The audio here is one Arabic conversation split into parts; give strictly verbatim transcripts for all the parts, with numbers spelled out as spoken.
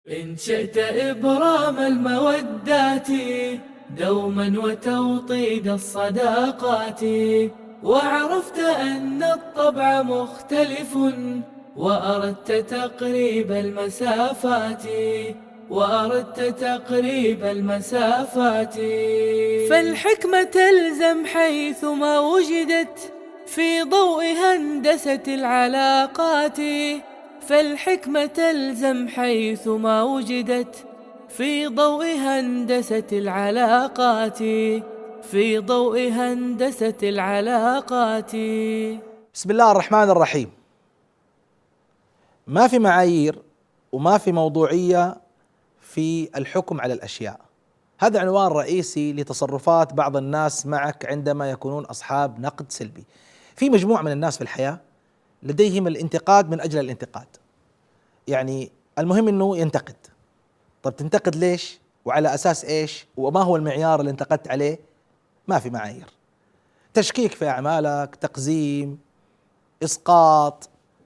إن شئت إبرام المودات دوما وتوطيد الصداقات، وعرفت أن الطبع مختلف، وأردت تقريب المسافات وأردت تقريب المسافات فالحكمة تلزم حيثما وجدت في ضوء هندسة العلاقات فالحكمة تلزم حيثما وجدت في ضوء هندسة العلاقات في ضوء هندسة العلاقات. بسم الله الرحمن الرحيم. ما في معايير وما في موضوعية في الحكم على الأشياء. هذا عنوان رئيسي لتصرفات بعض الناس معك عندما يكونون أصحاب نقد سلبي. في مجموعة من الناس في الحياة لديهم الانتقاد من أجل الانتقاد، يعني المهم أنه ينتقد. طب تنتقد ليش؟ وعلى أساس إيش؟ وما هو المعيار اللي انتقدت عليه؟ ما في معايير. تشكيك في أعمالك، تقزيم، إسقاط،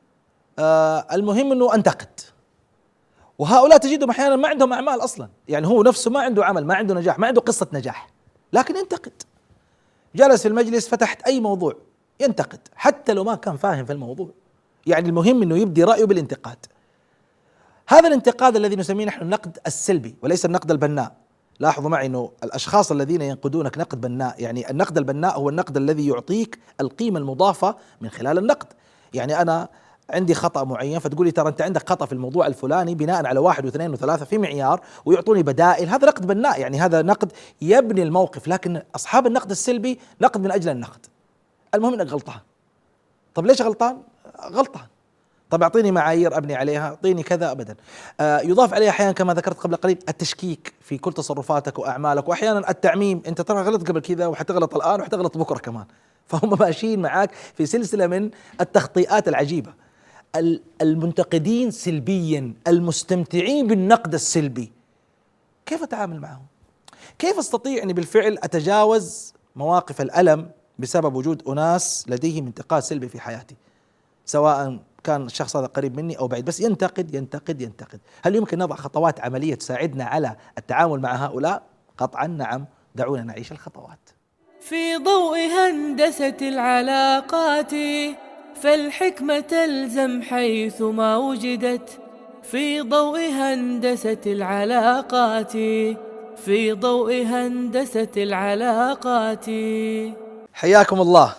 آه المهم أنه أنتقد. وهؤلاء تجدهم أحيانا ما عندهم أعمال أصلا، يعني هو نفسه ما عنده عمل، ما عنده نجاح، ما عنده قصة نجاح، لكن ينتقد. جلس في المجلس فتحت أي موضوع ينتقد حتى لو ما كان فاهم في الموضوع، يعني المهم أنه يبدي رأيه بالانتقاد. هذا الانتقاد الذي نسميه نحن النقد السلبي وليس النقد البناء. لاحظوا معي أنه الأشخاص الذين ينقدونك نقد بناء، يعني النقد البناء هو النقد الذي يعطيك القيمة المضافة من خلال النقد. يعني أنا عندي خطأ معين فتقولي ترى أنت عندك خطأ في الموضوع الفلاني بناء على واحد واثنين وثلاثة في معيار، ويعطوني بدائل. هذا نقد بناء، يعني هذا نقد يبني الموقف. لكن أصحاب النقد السلبي نقد من أجل النقد. المهم أنك غلطان. طب ليش غلطان؟ غلطان. طب أعطيني معايير أبني عليها، أعطيني كذا. أبدا. آه يضاف عليها أحيانا كما ذكرت قبل قليل التشكيك في كل تصرفاتك وأعمالك، وأحيانا التعميم. أنت ترى غلط قبل كذا وحتغلط الآن وحتغلط بكرة كمان. فهم ماشيين معاك في سلسلة من التخطيئات العجيبة. المنتقدين سلبيا، المستمتعين بالنقد السلبي، كيف أتعامل معهم؟ كيف أستطيع أني بالفعل أتجاوز مواقف الألم بسبب وجود أناس لديهم انتقاد سلبي في حياتي، سواء كان الشخص هذا قريب مني أو بعيد، بس ينتقد ينتقد ينتقد. هل يمكن نضع خطوات عملية تساعدنا على التعامل مع هؤلاء؟ قطعا نعم. دعونا نعيش الخطوات. في ضوء هندسة العلاقات فالحكمة تلزم حيثما وجدت في ضوء هندسة العلاقات في ضوء هندسة العلاقات. حياكم الله.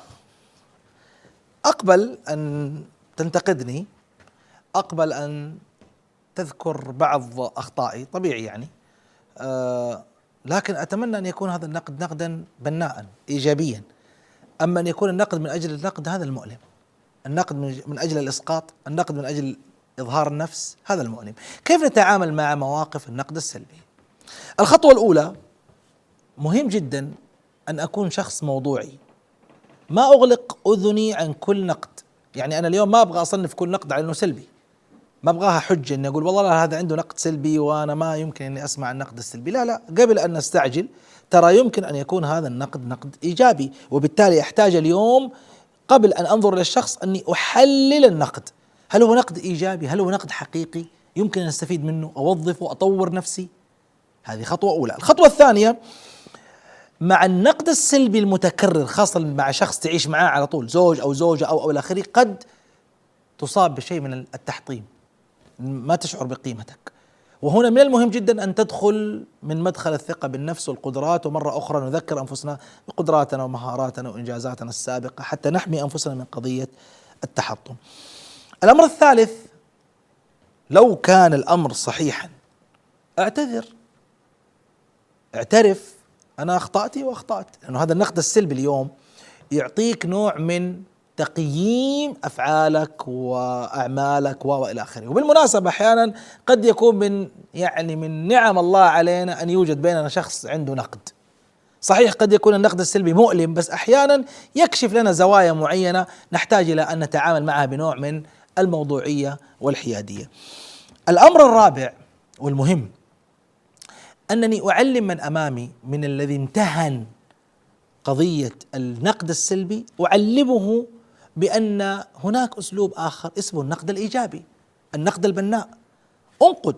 أقبل أن تنتقدني، أقبل أن تذكر بعض أخطائي، طبيعي يعني. آه لكن أتمنى أن يكون هذا النقد نقدا بناء إيجابيا. أما أن يكون النقد من أجل النقد هذا المؤلم. النقد من أجل الإسقاط، النقد من أجل إظهار النفس، هذا المؤلم. كيف نتعامل مع مواقف النقد السلبي؟ الخطوة الأولى، مهم جدا أن أكون شخص موضوعي، ما أغلق أذني عن كل نقد. يعني أنا اليوم ما أبغى أصنف كل نقد على أنه سلبي، ما أبغاها حجة أني أقول والله لا هذا عنده نقد سلبي وأنا ما يمكن أني أسمع النقد السلبي. لا لا، قبل أن نستعجل، ترى يمكن أن يكون هذا النقد نقد إيجابي، وبالتالي أحتاج اليوم قبل أن أنظر للشخص أني أحلل النقد. هل هو نقد إيجابي؟ هل هو نقد حقيقي يمكن أن أستفيد منه، أوظفه، أطور نفسي؟ هذه خطوة أولى. الخطوة الثانية، مع النقد السلبي المتكرر، خاصة مع شخص تعيش معاه على طول، زوج أو زوجة أو أو إلى آخره، قد تصاب بشيء من التحطيم، ما تشعر بقيمتك. وهنا من المهم جدا أن تدخل من مدخل الثقة بالنفس والقدرات، ومرة أخرى نذكر أنفسنا بقدراتنا ومهاراتنا وإنجازاتنا السابقة حتى نحمي أنفسنا من قضية التحطم. الأمر الثالث، لو كان الأمر صحيحا اعتذر، اعترف أنا أخطأتي وأخطأت، لأنه هذا النقد السلبي اليوم يعطيك نوع من تقييم أفعالك وأعمالك وإلى آخره. وبالمناسبة أحيانا قد يكون من يعني من نعم الله علينا أن يوجد بيننا شخص عنده نقد. صحيح قد يكون النقد السلبي مؤلم، بس أحيانا يكشف لنا زوايا معينة نحتاج إلى أن نتعامل معها بنوع من الموضوعية والحيادية. الأمر الرابع والمهم، أنني أعلم من أمامي من الذي امتهن قضية النقد السلبي، أعلمه بأن هناك أسلوب آخر اسمه النقد الإيجابي، النقد البناء. أنقد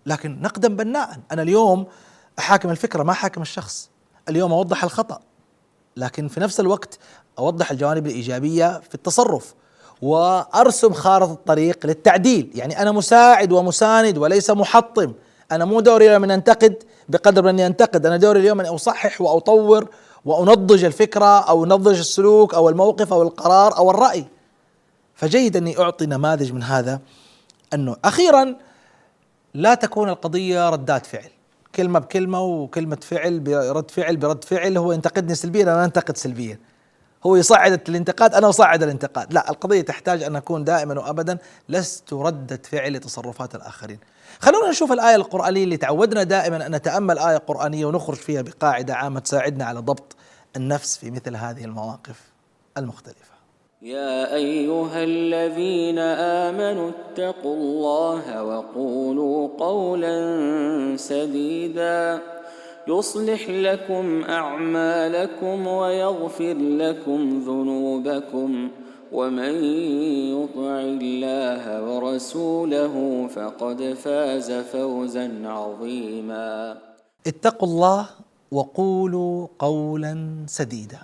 لكن نقدا بناء. أنا اليوم أحاكم الفكرة ما أحاكم الشخص، اليوم أوضح الخطأ لكن في نفس الوقت أوضح الجوانب الإيجابية في التصرف، وأرسم خارطة الطريق للتعديل. يعني أنا مساعد ومساند وليس محطم. أنا مو دوري اليوم أن أنتقد بقدر من أني أنتقد، أنا دوري اليوم أن أصحح وأطور وأنضج الفكرة أو أنضج السلوك أو الموقف أو القرار أو الرأي. فجيد أني أعطي نماذج من هذا أنه أخيرا لا تكون القضية ردات فعل، كلمة بكلمة وكلمة فعل برد فعل برد فعل، هو ينتقدني سلبيا أنا أنتقد سلبيا، هو يصعد الانتقاد أنا أصعد الانتقاد. لا، القضية تحتاج أن أكون دائما وأبدا لست ردة فعل لتصرفات الآخرين. خلونا نشوف الآية القرآنية اللي تعودنا دائما أن نتأمل آية قرآنية ونخرج فيها بقاعدة عامة تساعدنا على ضبط النفس في مثل هذه المواقف المختلفة. يا أيها الذين آمنوا اتقوا الله وقولوا قولا سديدا يصلح لكم أعمالكم ويغفر لكم ذنوبكم ومن يطع الله ورسوله فقد فاز فوزا عظيما. اتقوا الله وقولوا قولا سديدا.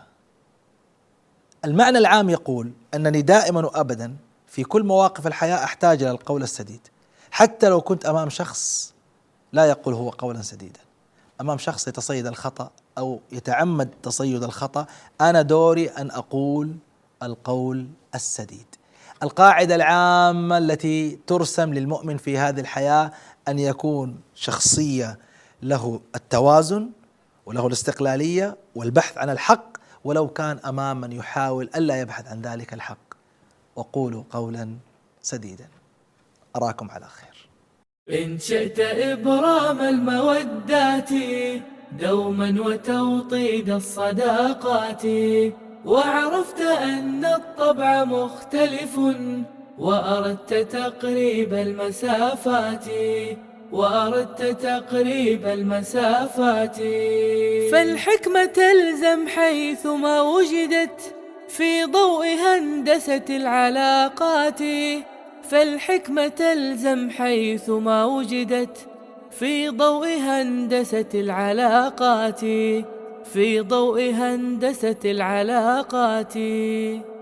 المعنى العام يقول أنني دائما وأبدا في كل مواقف الحياة أحتاج إلى القول السديد، حتى لو كنت أمام شخص لا يقول هو قولا سديدا، أمام شخص يتصيد الخطأ أو يتعمد تصيد الخطأ، أنا دوري أن أقول القول السديد. القاعدة العامة التي ترسم للمؤمن في هذه الحياة أن يكون شخصية له التوازن وله الاستقلالية والبحث عن الحق ولو كان أمام من يحاول ألا يبحث عن ذلك الحق. وقولوا قولا سديدا. أراكم على خير. إن شئت إبرام المودات دوما وتوطيد الصداقات، وعرفت أن الطبع مختلف، وأردت تقريب المسافات وأردت تقريب المسافات فالحكمة تلزم حيثما وجدت في ضوء هندسة العلاقات فالحكمة تلزم حيثما وجدت في ضوء هندسة العلاقات في ضوء هندسة العلاقات.